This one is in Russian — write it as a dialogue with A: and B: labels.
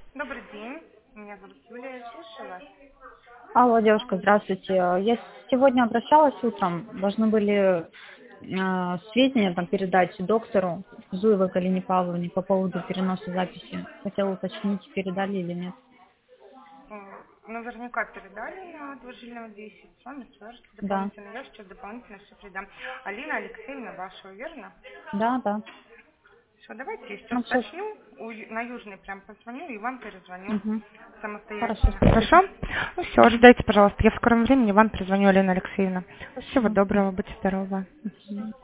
A: Добрый день, меня зовут Юлия, я слушаю вас.
B: Алло, девушка, здравствуйте. Я сегодня обращалась утром, должны были сведения там передать доктору Зуевой Галине Павловне по поводу переноса записи. Хотела уточнить, передали или нет.
A: Наверняка передали на 2 жильного 10, с вами свяжется
B: Да,
A: дополнительно, я сейчас дополнительно все передам. Алина Алексеевна вашего, верно?
B: да, да.
A: Все, давайте я сейчас
B: Ну все,
A: уточню, на Южный прям позвоню и вам перезвоню
B: хорошо,
A: самостоятельно.
B: спасибо.
A: Хорошо? Ну все, ожидайте, пожалуйста, я в скором времени вам перезвоню, Алина Алексеевна. Всего
B: Спасибо.
A: доброго, будьте здоровы.